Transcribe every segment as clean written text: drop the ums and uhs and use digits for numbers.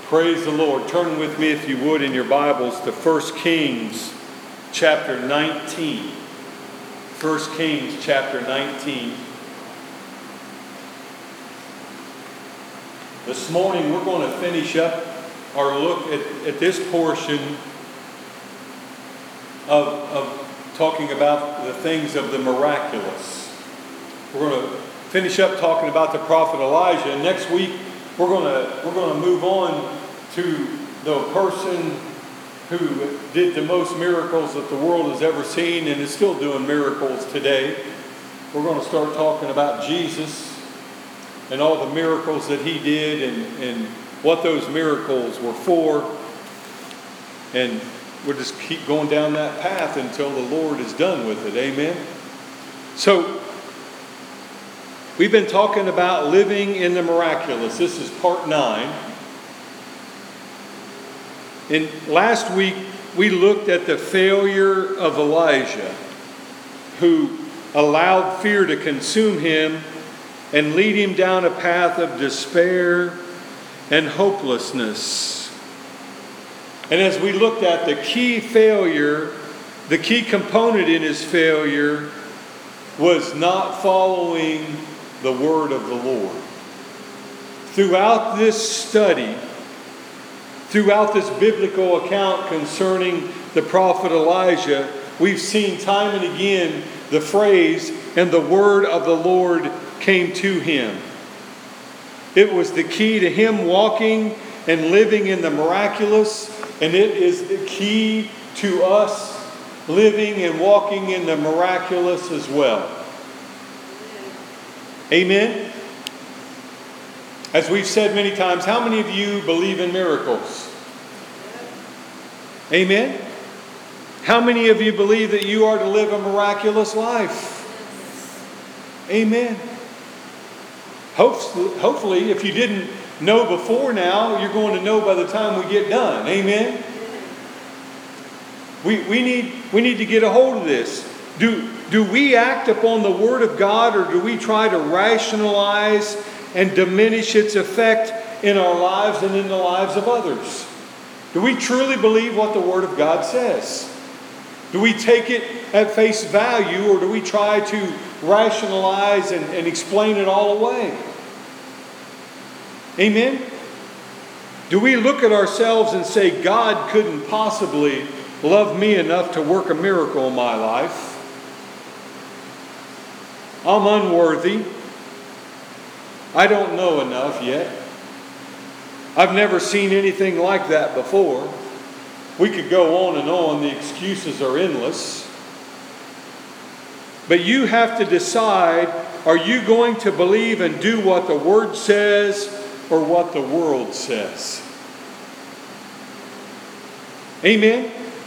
Praise the Lord. Turn with me, if you would, in your Bibles to 1 Kings chapter 19. 1 Kings chapter 19. This morning we're going to finish up our look at this portion of talking about the things of the miraculous. We're going to finish up talking about the prophet Elijah. And next week we're going to move on to the person who did the most miracles that the world has ever seen and is still doing miracles today. We're going to start talking about Jesus and all the miracles that he did and what those miracles were for. And we'll just keep going down that path until the Lord is done with it. Amen. So, we've been talking about living in the miraculous. This is part 9. And last week, we looked at the failure of Elijah, who allowed fear to consume him and lead him down a path of despair and hopelessness. And as we looked at the key failure, the key component in his failure was not following the word of the Lord. Throughout this study, throughout this biblical account concerning the prophet Elijah, we've seen time and again the phrase, "and the word of the Lord came to him." It was the key to him walking and living in the miraculous, and it is the key to us living and walking in the miraculous as well. Amen? As we've said many times, how many of you believe in miracles? Amen? How many of you believe that you are to live a miraculous life? Amen. Hopefully, if you didn't know before now, you're going to know by the time we get done. Amen? We need to get a hold of this. Do we act upon the Word of God, or do we try to rationalize and diminish its effect in our lives and in the lives of others? Do we truly believe what the Word of God says? Do we take it at face value, or do we try to rationalize and explain it all away? Amen? Do we look at ourselves and say, God couldn't possibly love me enough to work a miracle in my life? I'm unworthy. I don't know enough yet. I've never seen anything like that before. We could go on and on. The excuses are endless. But you have to decide, are you going to believe and do what the Word says or what the world says? Amen?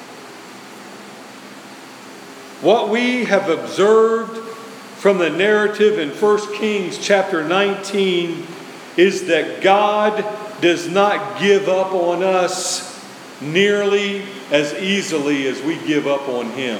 What we have observed from the narrative in 1 Kings chapter 19 is that God does not give up on us nearly as easily as we give up on Him.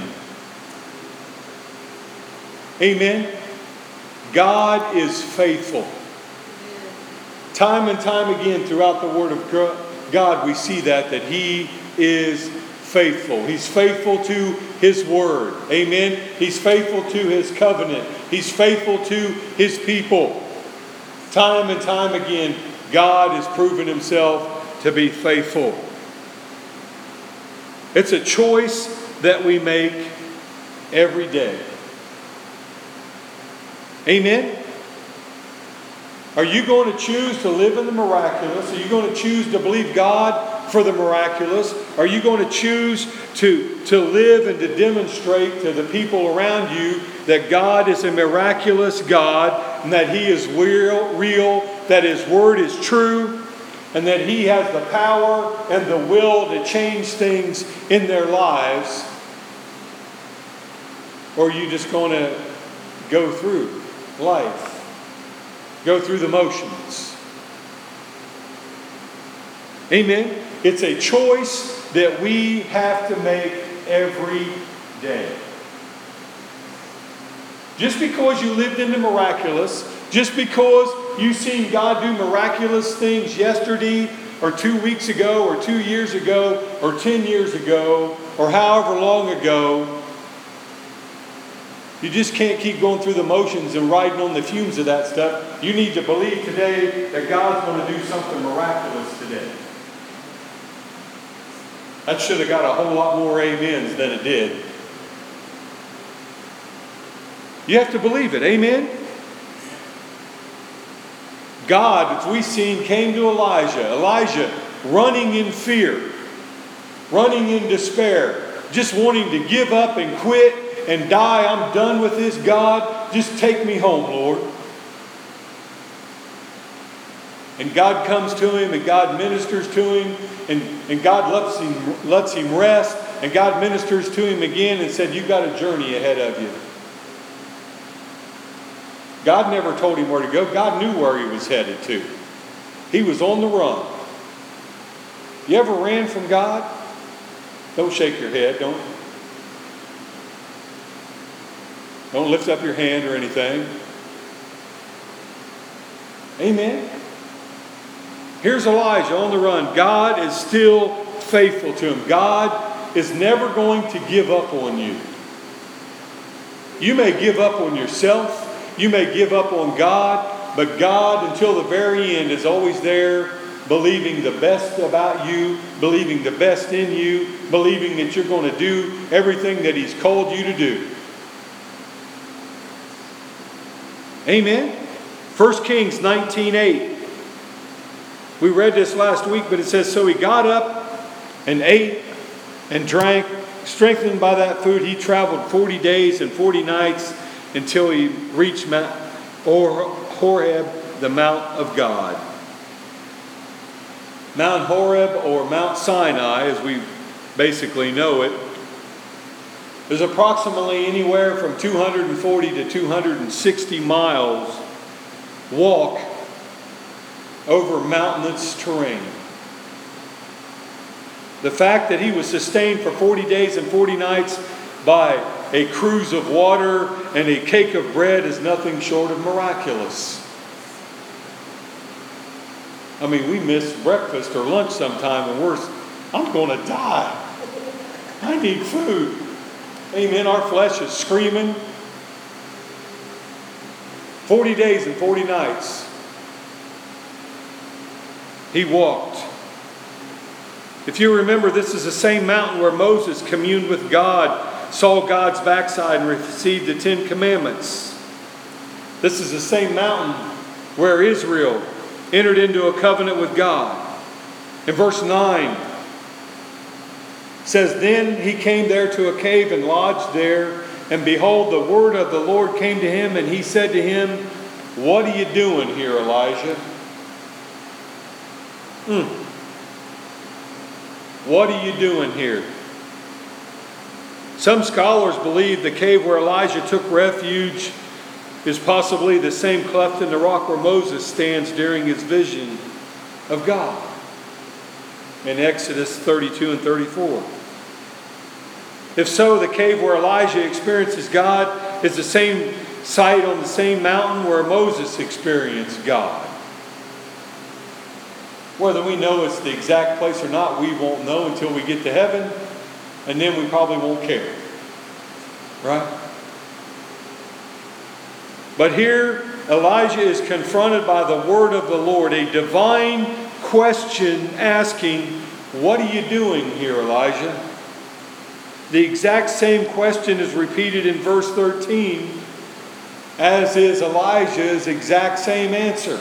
Amen? God is faithful. Time and time again throughout the Word of God we see that He is faithful. He's faithful to His Word. Amen? He's faithful to His covenant. He's faithful to His people. Time and time again, God has proven Himself to be faithful. It's a choice that we make every day. Amen? Are you going to choose to live in the miraculous? Are you going to choose to believe God for the miraculous? Are you going to choose to live and to demonstrate to the people around you that God is a miraculous God and that He is real, that His Word is true, and that He has the power and the will to change things in their lives? Or are you just going to go through life? Go through the motions? Amen? It's a choice that we have to make every day. Just because you lived in the miraculous, just because you've seen God do miraculous things yesterday or 2 weeks ago or 2 years ago or 10 years ago or however long ago. You just can't keep going through the motions and riding on the fumes of that stuff. You need to believe today that God's going to do something miraculous today. That should have got a whole lot more amens than it did. You have to believe it. Amen? God, as we've seen, came to Elijah. Elijah running in fear, running in despair, just wanting to give up and quit and die. I'm done with this, God. Just take me home, Lord. And God comes to him and God ministers to him and God lets him rest. And God ministers to him again and said, you've got a journey ahead of you. God never told him where to go. God knew where he was headed to. He was on the run. You ever ran from God? Don't shake your head. Don't lift up your hand or anything. Amen. Here's Elijah on the run. God is still faithful to him. God is never going to give up on you. You may give up on yourself. You may give up on God. But God, until the very end, is always there, believing the best about you, believing the best in you, believing that you're going to do everything that He's called you to do. Amen? 1 Kings 19:8. We read this last week, but it says, so he got up and ate and drank. Strengthened by that food, he traveled 40 days and 40 nights until he reached Mount Horeb, the Mount of God. Mount Horeb, or Mount Sinai, as we basically know it, is approximately anywhere from 240 to 260 miles walk over mountainous terrain. The fact that he was sustained for 40 days and 40 nights by a cruse of water and a cake of bread is nothing short of miraculous. I mean, we miss breakfast or lunch sometime and I'm going to die. I need food. Amen. Our flesh is screaming. 40 days and 40 nights. He walked. If you remember, this is the same mountain where Moses communed with God, saw God's backside, and received the 10 Commandments. This is the same mountain where Israel entered into a covenant with God. In verse 9, it says, then he came there to a cave and lodged there, and behold, the word of the Lord came to him, and he said to him, what are you doing here, Elijah? What are you doing here? Some scholars believe the cave where Elijah took refuge is possibly the same cleft in the rock where Moses stands during his vision of God in Exodus 32 and 34. If so, the cave where Elijah experiences God is the same site on the same mountain where Moses experienced God. Whether we know it's the exact place or not, we won't know until we get to heaven, and then we probably won't care. Right? But here, Elijah is confronted by the word of the Lord, a divine question asking, what are you doing here, Elijah? The exact same question is repeated in verse 13, as is Elijah's exact same answer.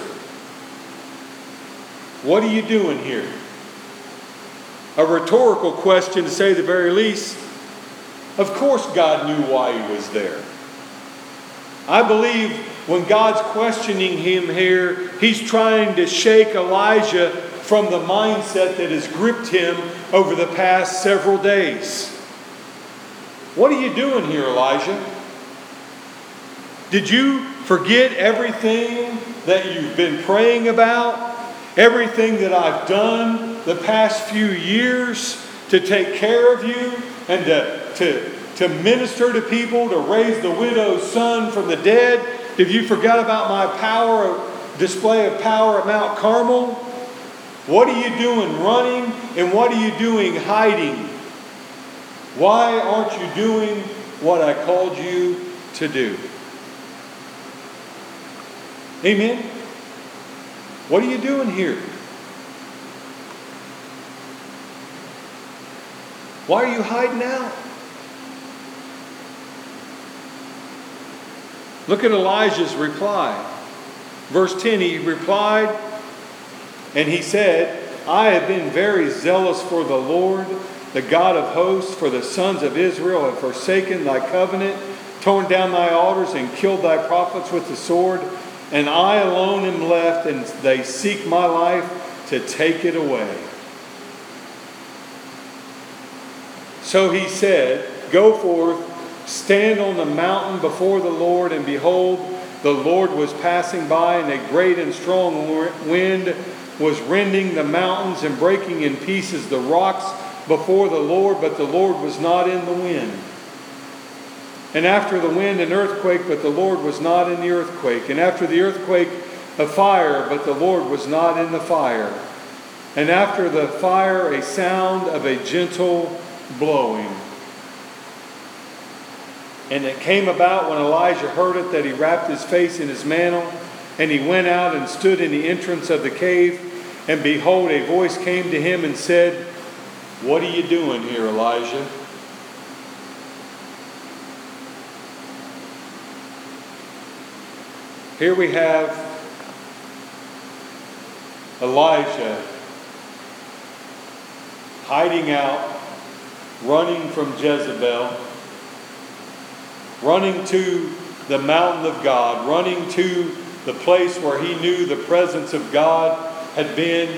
What are you doing here? A rhetorical question, to say the very least. Of course God knew why he was there. I believe when God's questioning him here, he's trying to shake Elijah from the mindset that has gripped him over the past several days. What are you doing here, Elijah? Did you forget everything that you've been praying about? Everything that I've done the past few years to take care of you and to minister to people, to raise the widow's son from the dead? Have you forgot about my display of power at Mount Carmel? What are you doing running, and what are you doing hiding? Why aren't you doing what I called you to do? Amen? What are you doing here? Why are you hiding out? Look at Elijah's reply. Verse 10, he replied, and he said, I have been very zealous for the Lord, the God of hosts, for the sons of Israel have forsaken thy covenant, torn down thy altars, and killed thy prophets with the sword. And I alone am left, and they seek my life to take it away. So he said, Go forth, stand on the mountain before the Lord, and behold, the Lord was passing by, and a great and strong wind was rending the mountains and breaking in pieces the rocks before the Lord, but the Lord was not in the wind. And after the wind, an earthquake, but the Lord was not in the earthquake. And after the earthquake, a fire, but the Lord was not in the fire. And after the fire, a sound of a gentle blowing. And it came about when Elijah heard it that he wrapped his face in his mantle, and he went out and stood in the entrance of the cave. And behold, a voice came to him and said, What are you doing here, Elijah? Here we have Elijah hiding out, running from Jezebel, running to the mountain of God, running to the place where he knew the presence of God had been,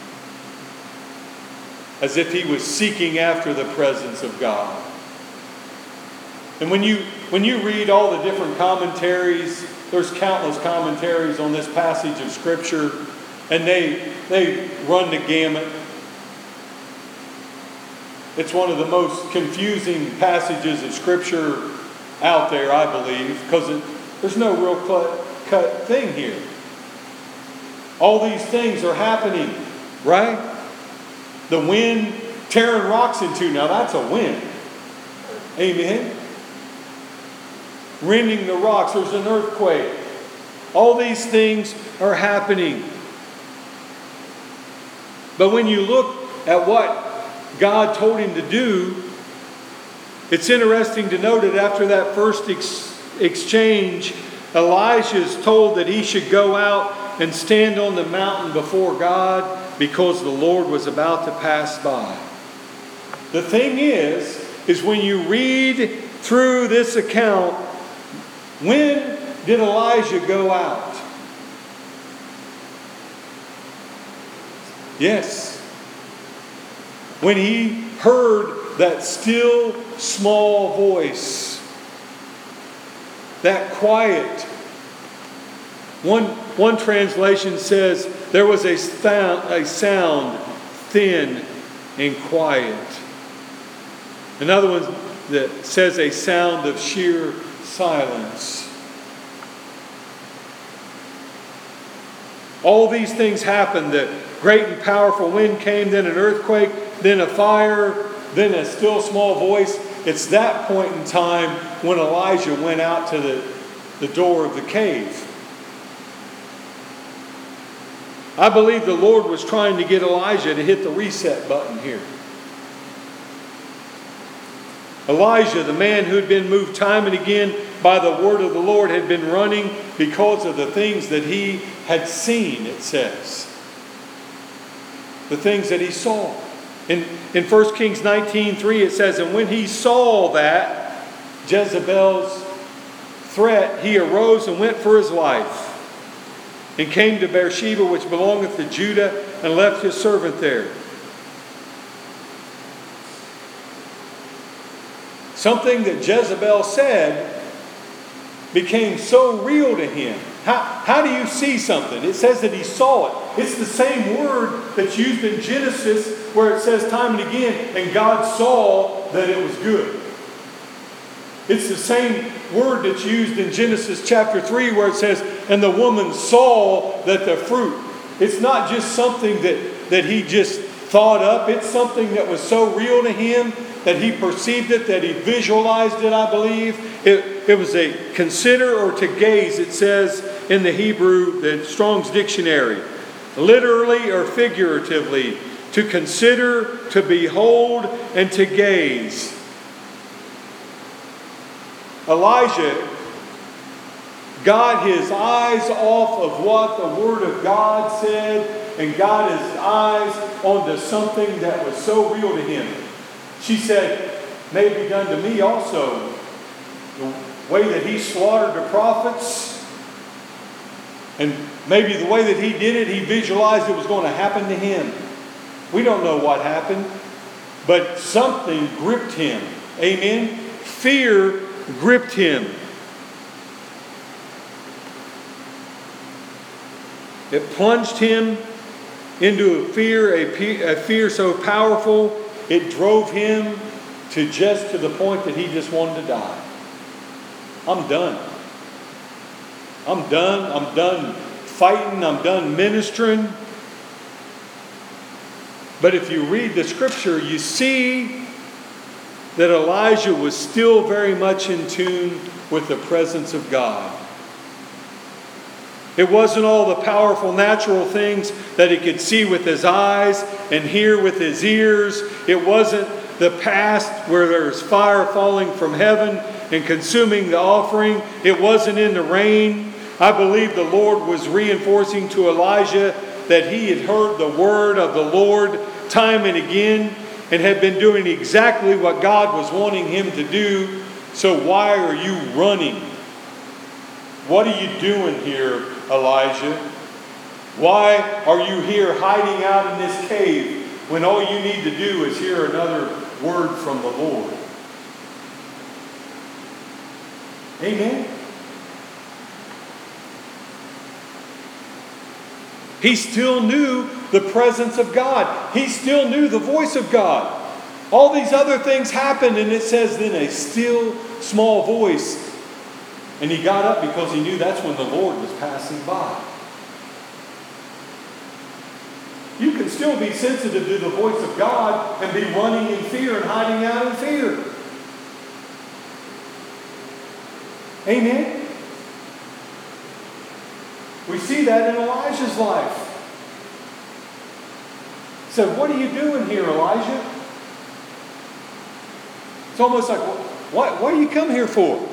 as if he was seeking after the presence of God. And when you read all the different commentaries, there's countless commentaries on this passage of Scripture, and they run the gamut. It's one of the most confusing passages of Scripture out there, I believe, because there's no real cut thing here. All these things are happening, right? The wind tearing rocks in two. Now that's a wind. Amen. Rending the rocks. There's an earthquake. All these things are happening. But when you look at what God told him to do, it's interesting to note that after that first exchange, Elijah is told that he should go out and stand on the mountain before God because the Lord was about to pass by. The thing is when you read through this account, when did Elijah go out? Yes. When he heard that still small voice, that quiet. One translation says there was a sound thin and quiet. Another one that says a sound of sheer silence. All these things happened. The great and powerful wind came, then an earthquake, then a fire, then a still small voice. It's that point in time when Elijah went out to the door of the cave. I believe the Lord was trying to get Elijah to hit the reset button here. Elijah, the man who had been moved time and again by the word of the Lord, had been running because of the things that he had seen, it says. The things that he saw. In 1 Kings 19:3 it says, And when he saw that, Jezebel's threat, he arose and went for his life, and came to Beersheba, which belongeth to Judah, and left his servant there. Something that Jezebel said became so real to him. How do you see something? It says that he saw it. It's the same word that's used in Genesis where it says time and again, and God saw that it was good. It's the same word that's used in Genesis chapter 3 where it says, and the woman saw that the fruit. It's not just something that he just thought up. It's something that was so real to him that he perceived it, that he visualized it, I believe. It was a consider or to gaze, it says in the Hebrew, the Strong's Dictionary. Literally or figuratively, to consider, to behold, and to gaze. Elijah got his eyes off of what the Word of God said and got his eyes onto something that was so real to him. She said, may it be done to me also. The way that he slaughtered the prophets, and maybe the way that he did it, he visualized it was going to happen to him. We don't know what happened, but something gripped him. Amen? Fear gripped him. It plunged him into a fear so powerful, it drove him to the point that he just wanted to die. I'm done. I'm done fighting. I'm done ministering. But if you read the scripture, you see that Elijah was still very much in tune with the presence of God. It wasn't all the powerful natural things that he could see with his eyes and hear with his ears. It wasn't the past where there's fire falling from heaven and consuming the offering. It wasn't in the rain. I believe the Lord was reinforcing to Elijah that he had heard the word of the Lord time and again and had been doing exactly what God was wanting him to do. So why are you running? What are you doing here, Elijah? Why are you here hiding out in this cave when all you need to do is hear another word from the Lord? Amen. He still knew the presence of God. He still knew the voice of God. All these other things happened, and it says then a still small voice. And he got up because he knew that's when the Lord was passing by. You can still be sensitive to the voice of God and be running in fear and hiding out in fear. Amen? We see that in Elijah's life. So what are you doing here, Elijah? It's almost like, what do you come here for?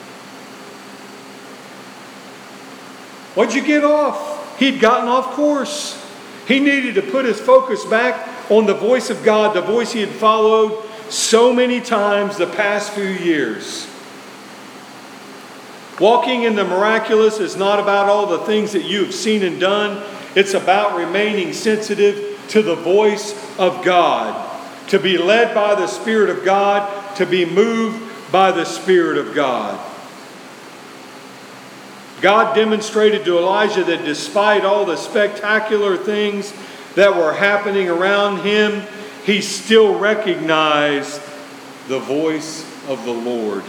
What'd you get off? He'd gotten off course. He needed to put his focus back on the voice of God, the voice he had followed so many times the past few years. Walking in the miraculous is not about all the things that you have seen and done. It's about remaining sensitive to the voice of God, to be led by the Spirit of God, to be moved by the Spirit of God. God demonstrated to Elijah that despite all the spectacular things that were happening around him, he still recognized the voice of the Lord.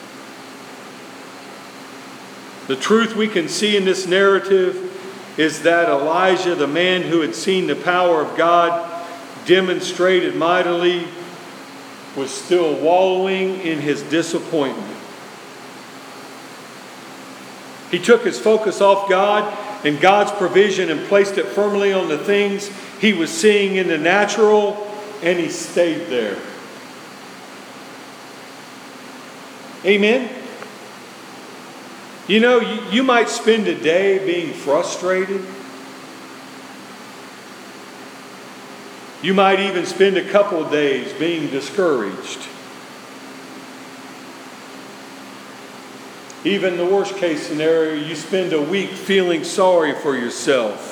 The truth we can see in this narrative is that Elijah, the man who had seen the power of God demonstrated mightily, was still wallowing in his disappointment. He took his focus off God and God's provision and placed it firmly on the things he was seeing in the natural, and he stayed there. Amen? You know, you might spend a day being frustrated. You might even spend a couple of days being discouraged. Even the worst case scenario, you spend a week feeling sorry for yourself.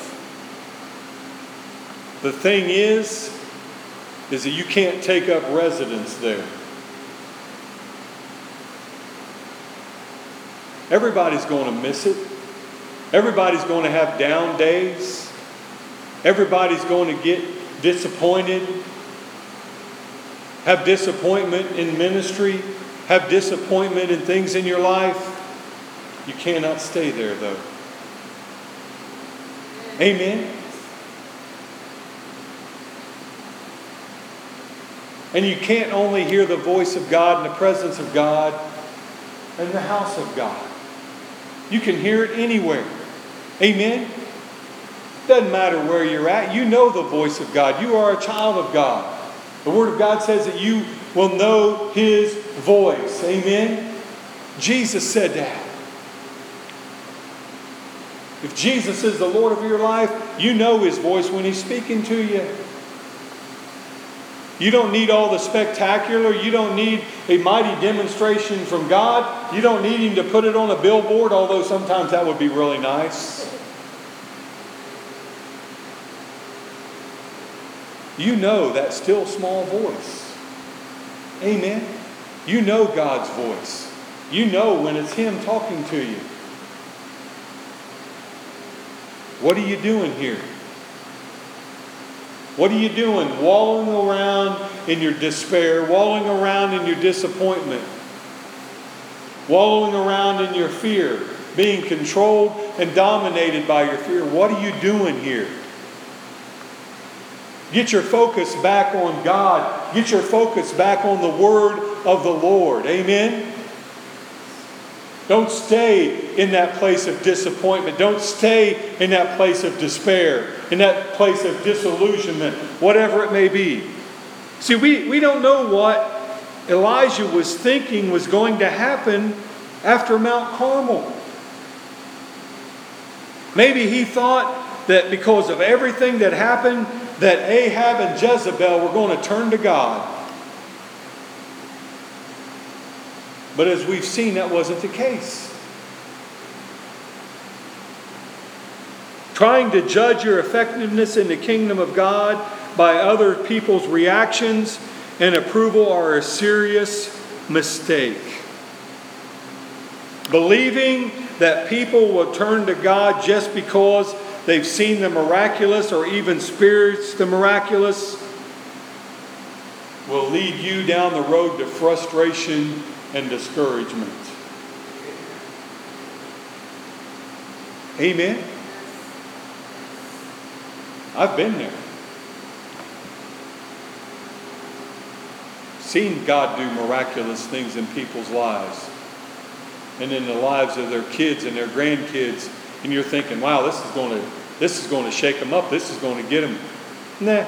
The thing is that you can't take up residence there. Everybody's going to miss it. Everybody's going to have down days. Everybody's going to get disappointed. Have disappointment in ministry. Have disappointment in things in your life. You cannot stay there, though. Amen? And you can't only hear the voice of God and the presence of God in the house of God. You can hear it anywhere. Amen? Doesn't matter where you're at. You know the voice of God. You are a child of God. The Word of God says that you will know His voice. Amen? Jesus said that. If Jesus is the Lord of your life, you know His voice when He's speaking to you. You don't need all the spectacular. You don't need a mighty demonstration from God. You don't need Him to put it on a billboard, although sometimes that would be really nice. You know that still small voice. Amen. You know God's voice. You know when it's Him talking to you. What are you doing here? What are you doing? Wallowing around in your despair, wallowing around in your disappointment, wallowing around in your fear, being controlled and dominated by your fear. What are you doing here? Get your focus back on God. Get your focus back on the Word of the Lord. Amen? Don't stay in that place of disappointment. Don't stay in that place of despair, in that place of disillusionment, whatever it may be. See, we don't know what Elijah was thinking was going to happen after Mount Carmel. Maybe he thought that because of everything that happened, that Ahab and Jezebel were going to turn to God. But as we've seen, that wasn't the case. Trying to judge your effectiveness in the kingdom of God by other people's reactions and approval are a serious mistake. Believing that people will turn to God just because they've seen the miraculous or even experienced the miraculous will lead you down the road to frustration and discouragement. Amen? I've been there. Seen God do miraculous things in people's lives. And in the lives of their kids and their grandkids. And you're thinking, wow, this is going to shake them up. This is going to get them. Nah.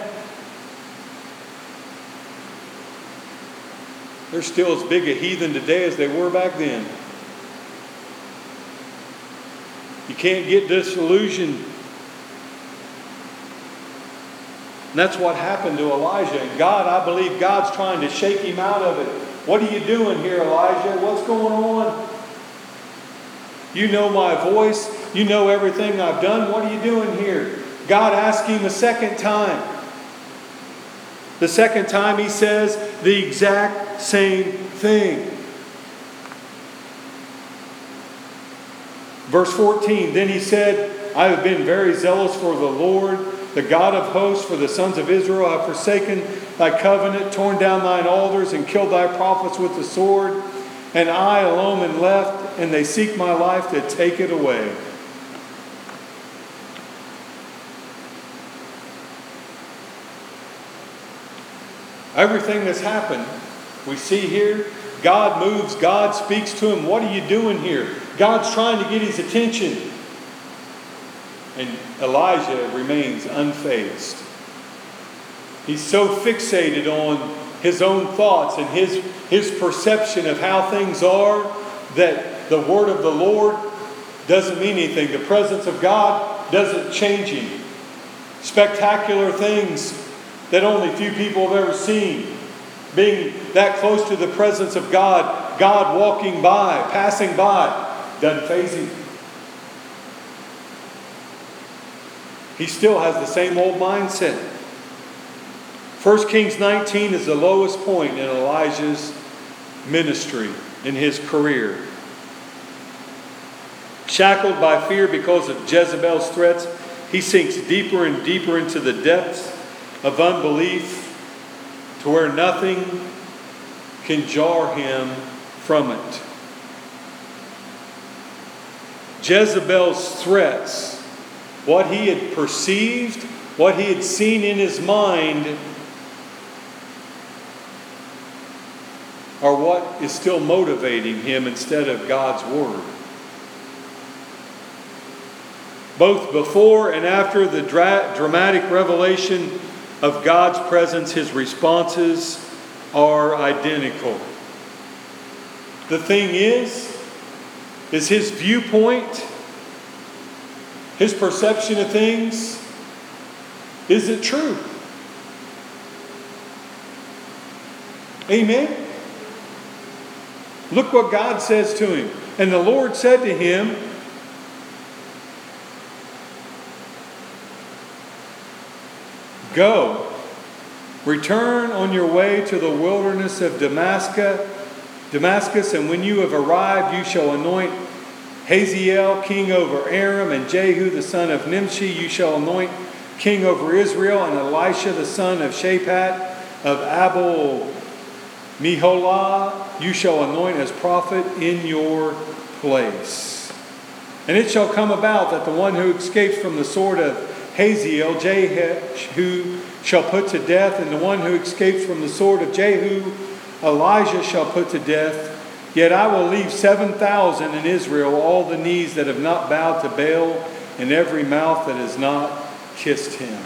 They're still as big a heathen today as they were back then. You can't get disillusioned. And that's what happened to Elijah. And God, I believe God's trying to shake him out of it. What are you doing here, Elijah? What's going on? You know my voice. You know everything I've done. What are you doing here? God asked him a second time. The second time he says the exact same thing. Verse 14, then he said, I have been very zealous for the Lord, the God of hosts, for the sons of Israel. I have forsaken thy covenant, torn down thine altars, and killed thy prophets with the sword. And I alone am left, and they seek my life to take it away. Everything that's happened, we see here, God moves, God speaks to him. What are you doing here? God's trying to get his attention. And Elijah remains unfazed. He's so fixated on his own thoughts and his perception of how things are that the word of the Lord doesn't mean anything. The presence of God doesn't change him. Spectacular things that only few people have ever seen. Being that close to the presence of God, God walking by, passing by, doesn't faze him. He still has the same old mindset. 1 Kings 19 is the lowest point in Elijah's ministry, in his career. Shackled by fear because of Jezebel's threats, he sinks deeper and deeper into the depths of unbelief to where nothing can jar him from it. Jezebel's threats, what he had perceived, what he had seen in his mind, are what is still motivating him instead of God's word. Both before and after the dramatic revelation of God's presence, his responses are identical. The thing is his viewpoint, his perception of things, is it true? Amen? Look what God says to him. And the Lord said to him, "Go, return on your way to the wilderness of Damascus, and when you have arrived, you shall anoint Hazael king over Aram, and Jehu the son of Nimshi you shall anoint king over Israel, and Elisha the son of Shaphat of Abel Meholah you shall anoint as prophet in your place. And it shall come about that the one who escapes from the sword of Hazael, Jehu shall put to death, and the one who escapes from the sword of Jehu, Elijah shall put to death. Yet I will leave 7,000 in Israel, all the knees that have not bowed to Baal, and every mouth that has not kissed him."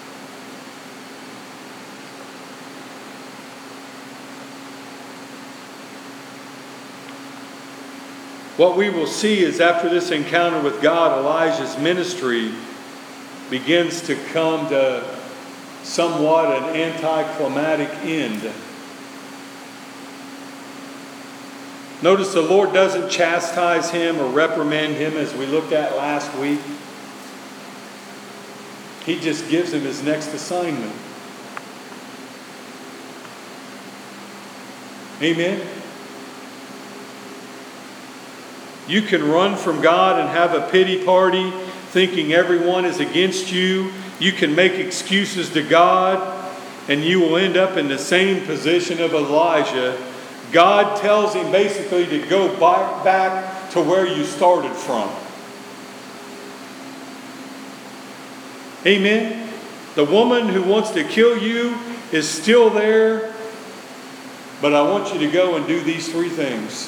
What we will see is after this encounter with God, Elijah's ministry begins to come to somewhat an anticlimactic end. Notice the Lord doesn't chastise him or reprimand him as we looked at last week. He just gives him his next assignment. Amen? You can run from God and have a pity party, thinking everyone is against you. You can make excuses to God, and you will end up in the same position of Elijah. God tells him basically to go back to where you started from. Amen? The woman who wants to kill you is still there, but I want you to go and do these 3 things.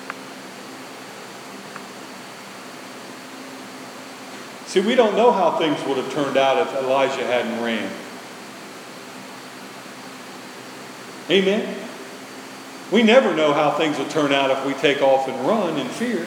See, we don't know how things would have turned out if Elijah hadn't ran. Amen? We never know how things will turn out if we take off and run in fear.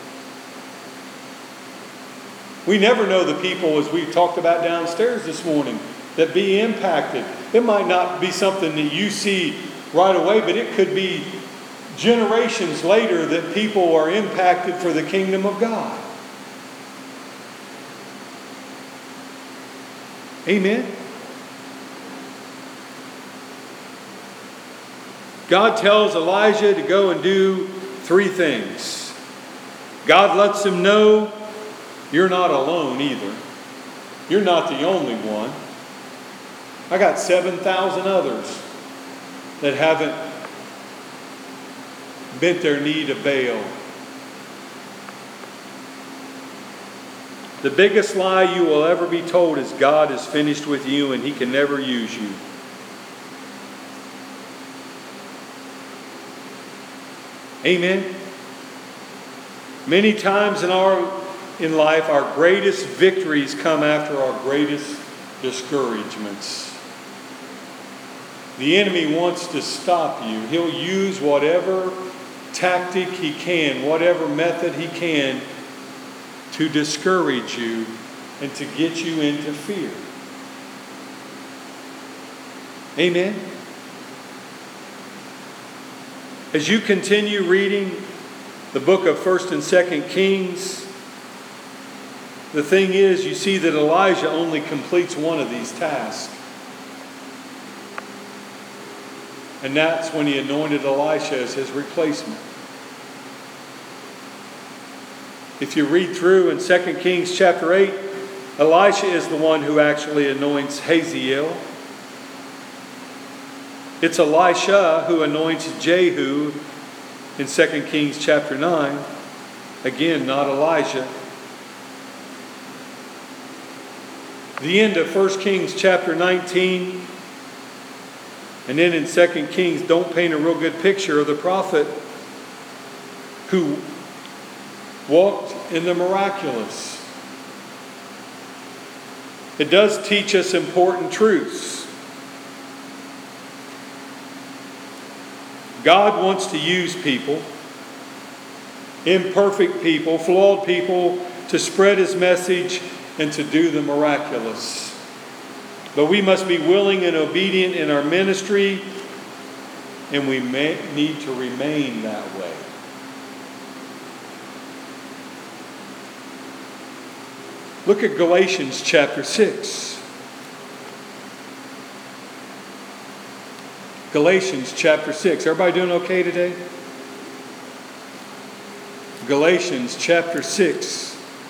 We never know the people, as we talked about downstairs this morning, that be impacted. It might not be something that you see right away, but it could be generations later that people are impacted for the kingdom of God. Amen? God tells Elijah to go and do 3 things. God lets him know you're not alone either. You're not the only one. I got 7,000 others that haven't bent their knee to Baal. The biggest lie you will ever be told is God is finished with you and He can never use you. Amen. Many times in life, our greatest victories come after our greatest discouragements. The enemy wants to stop you. He'll use whatever tactic he can, whatever method he can, to discourage you and to get you into fear. Amen. As you continue reading the book of 1st and 2nd Kings, the thing is, you see that Elijah only completes one of these tasks. And that's when he anointed Elisha as his replacement. If you read through in 2 Kings chapter 8, Elisha is the one who actually anoints Hazael. It's Elisha who anoints Jehu in 2 Kings chapter 9. Again, not Elijah. The end of 1 Kings chapter 19, And then in 2 Kings, don't paint a real good picture of the prophet who walked in the miraculous. It does teach us important truths. God wants to use people, imperfect people, flawed people, to spread His message and to do the miraculous. But we must be willing and obedient in our ministry, and we may need to remain that way. Look at Galatians chapter 6. Galatians chapter 6. Everybody doing okay today? Galatians chapter 6.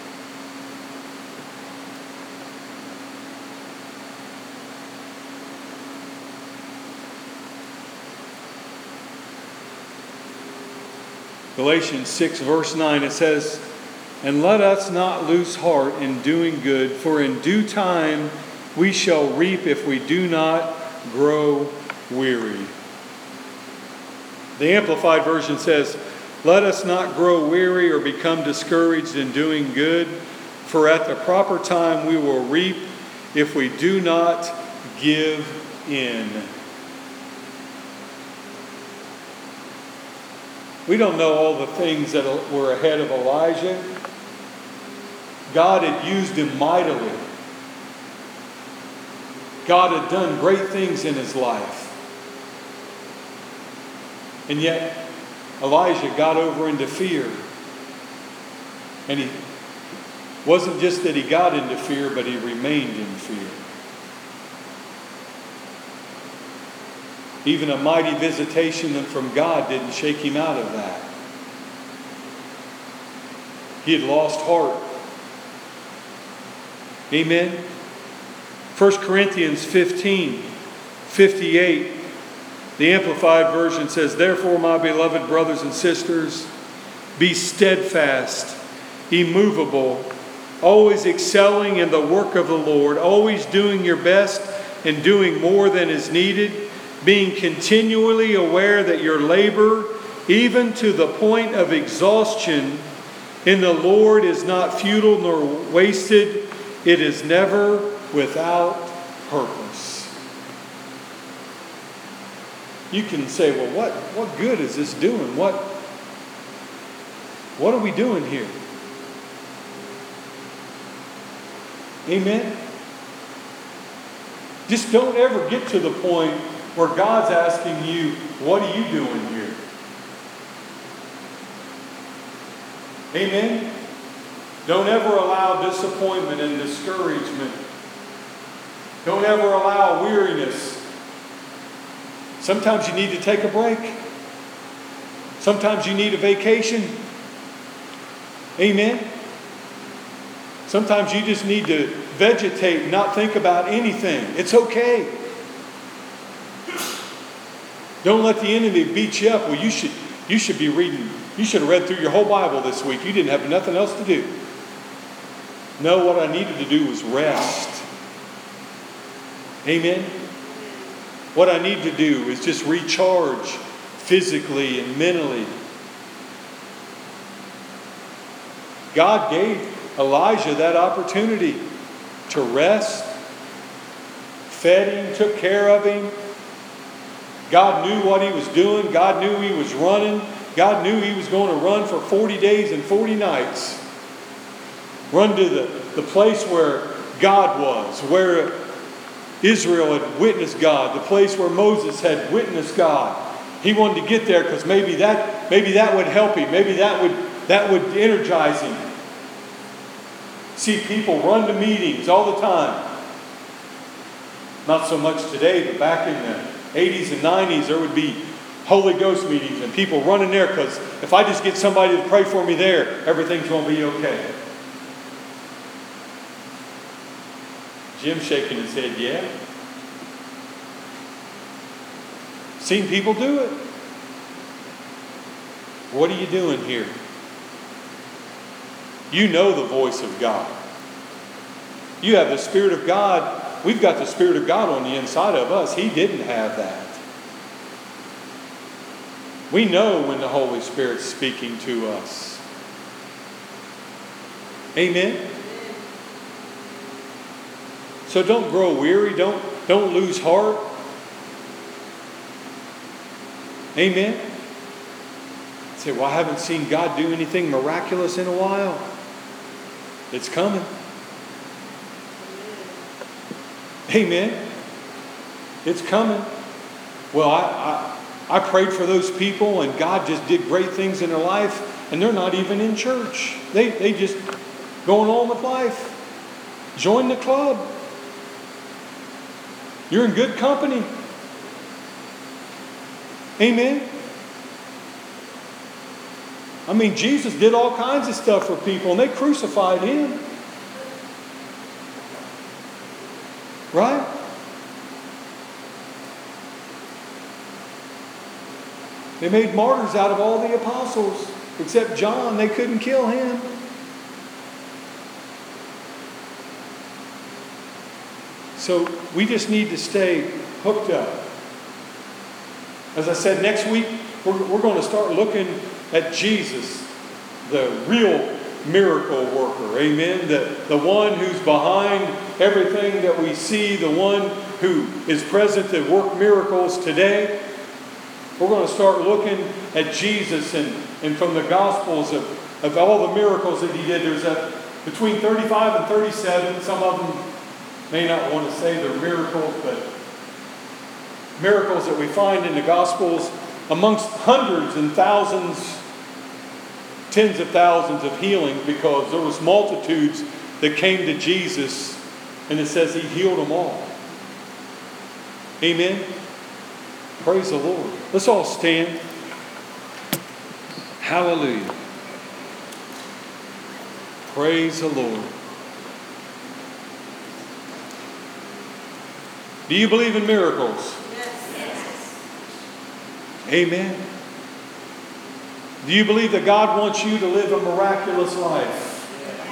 Galatians 6 verse 9, it says, "And let us not lose heart in doing good, for in due time we shall reap if we do not grow weary." The Amplified Version says, "Let us not grow weary or become discouraged in doing good, for at the proper time we will reap if we do not give in." We don't know all the things that were ahead of Elijah. God had used him mightily. God had done great things in his life. And yet, Elijah got over into fear. And he wasn't just that he got into fear, but he remained in fear. Even a mighty visitation from God didn't shake him out of that. He had lost heart. Amen. 1 Corinthians 15:58. The Amplified Version says, "Therefore, my beloved brothers and sisters, be steadfast, immovable, always excelling in the work of the Lord, always doing your best and doing more than is needed, being continually aware that your labor, even to the point of exhaustion, in the Lord is not futile nor wasted. It is never without purpose." You can say, well, what good is this doing? What are we doing here? Amen? Just don't ever get to the point where God's asking you, what are you doing here? Amen? Don't ever allow disappointment and discouragement. Don't ever allow weariness. Sometimes you need to take a break. Sometimes you need a vacation. Amen? Sometimes you just need to vegetate and not think about anything. It's okay. Don't let the enemy beat you up. Well, you should be reading. You should have read through your whole Bible this week. You didn't have nothing else to do. No, what I needed to do was rest. Amen? What I need to do is just recharge physically and mentally. God gave Elijah that opportunity to rest, fed him, took care of him. God knew what he was doing. God knew he was running. God knew he was going to run for 40 days and 40 nights. Run to the place where God was, where Israel had witnessed God, the place where Moses had witnessed God. He wanted to get there because maybe that would help him. Maybe that would energize him. See people run to meetings all the time. Not so much today, but back in the 80s and 90s, there would be Holy Ghost meetings and people running there because if I just get somebody to pray for me there, everything's going to be okay. Jim shaking his head, yeah. Seen people do it. What are you doing here? You know the voice of God. You have the Spirit of God. We've got the Spirit of God on the inside of us. He didn't have that. We know when the Holy Spirit's speaking to us. Amen? So don't grow weary. Don't lose heart. Amen? Say, well, I haven't seen God do anything miraculous in a while. It's coming. Amen? It's coming. Well, I prayed for those people and God just did great things in their life and they're not even in church. They just going on with life. Join the club. You're in good company. Amen? I mean, Jesus did all kinds of stuff for people and they crucified Him. Right? They made martyrs out of all the apostles, except John. They couldn't kill him. So we just need to stay hooked up. As I said, next week we're going to start looking at Jesus, the real miracle worker. Amen. The one who's behind everything that we see, the one who is present to work miracles today. We're going to start looking at Jesus and from the Gospels of all the miracles that He did. There's between 35 and 37. Some of them may not want to say they're miracles, but miracles that we find in the Gospels amongst hundreds and thousands, tens of thousands of healings, because there was multitudes that came to Jesus and it says He healed them all. Amen? Praise the Lord. Let's all stand. Hallelujah. Praise the Lord. Do you believe in miracles? Yes. Amen. Do you believe that God wants you to live a miraculous life?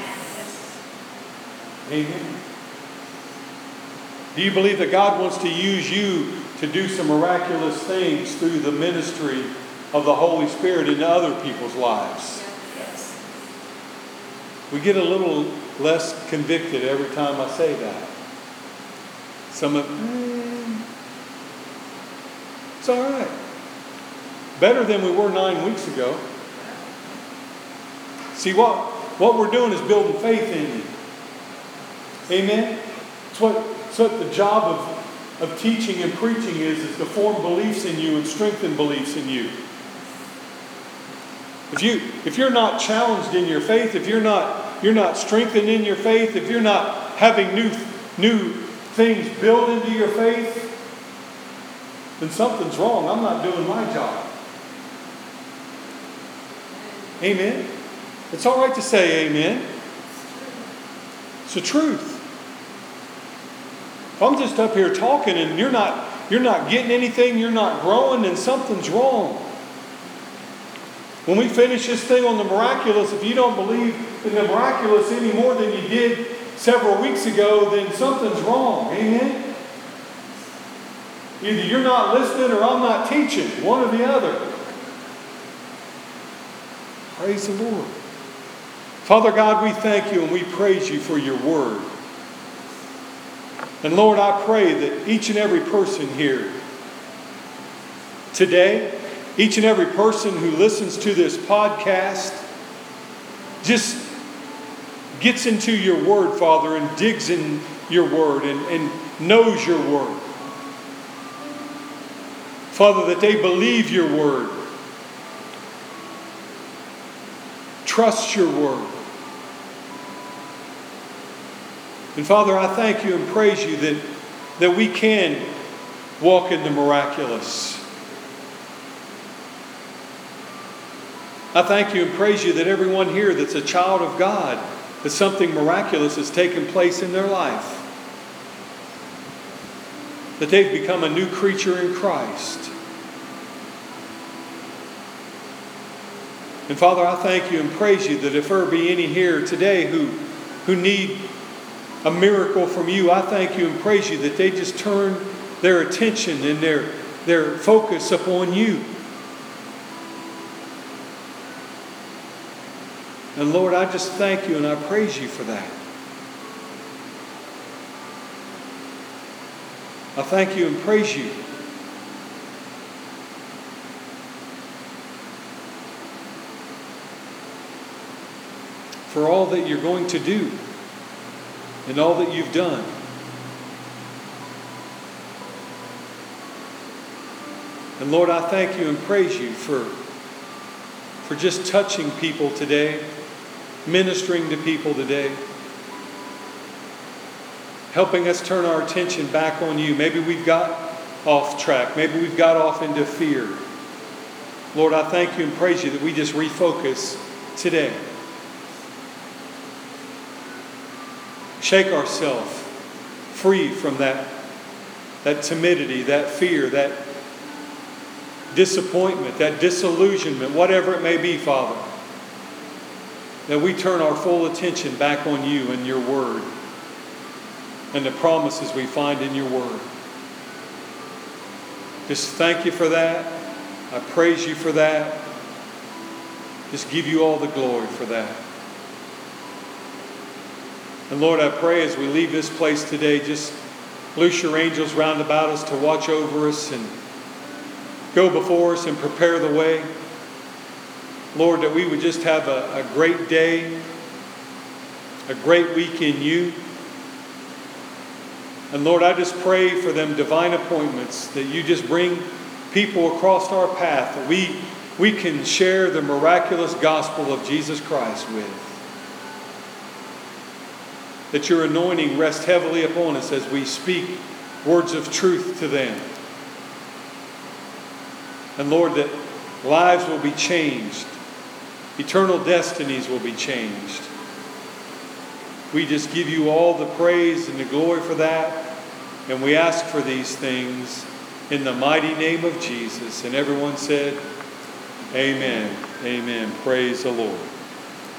Yes. Amen. Do you believe that God wants to use you to do some miraculous things through the ministry of the Holy Spirit in other people's lives? Yes. We get a little less convicted every time I say that. Some of it's all right. Better than we were 9 weeks ago. See, what we're doing is building faith in you. Amen? It's what the job of teaching and preaching is to form beliefs in you and strengthen beliefs in you. If you're not challenged in your faith, if you're not strengthened in your faith, if you're not having new things built into your faith, then something's wrong. I'm not doing my job. Amen? It's all right to say amen. It's the truth. If I'm just up here talking and you're not getting anything, you're not growing, then something's wrong. When we finish this thing on the miraculous, if you don't believe in the miraculous any more than you did several weeks ago, then something's wrong. Amen? Either you're not listening or I'm not teaching. One or the other. Praise the Lord. Father God, we thank you and we praise you for your word. And Lord, I pray that each and every person here today, each and every person who listens to this podcast, just gets into your word, Father, and digs in your word and knows your word. Father, that they believe your word, trust your word. And Father, I thank you and praise you that we can walk in the miraculous. I thank you and praise you that everyone here that's a child of God, that something miraculous has taken place in their life. That they've become a new creature in Christ. And Father, I thank you and praise you that if there be any here today who need a miracle from you, I thank you and praise you that they just turn their attention and their focus upon you. And Lord, I just thank you and I praise you for that. I thank you and praise you for all that you're going to do and all that you've done. And Lord, I thank you and praise you for just touching people today, ministering to people today, helping us turn our attention back on you. Maybe we've got off track. Maybe we've got off into fear. Lord, I thank you and praise you that we just refocus today. Shake ourselves free from that timidity, that fear, that disappointment, that disillusionment, whatever it may be, Father. That we turn our full attention back on you and your word and the promises we find in your word. Just thank you for that. I praise you for that. Just give you all the glory for that. And Lord, I pray as we leave this place today, just loose your angels round about us to watch over us and go before us and prepare the way. Lord, that we would just have a great day, a great week in you. And Lord, I just pray for them divine appointments that you just bring people across our path that we can share the miraculous gospel of Jesus Christ with. That your anointing rests heavily upon us as we speak words of truth to them. And Lord, that lives will be changed. Eternal destinies will be changed. We just give you all the praise and the glory for that. And we ask for these things in the mighty name of Jesus. And everyone said, amen. Amen. Praise the Lord.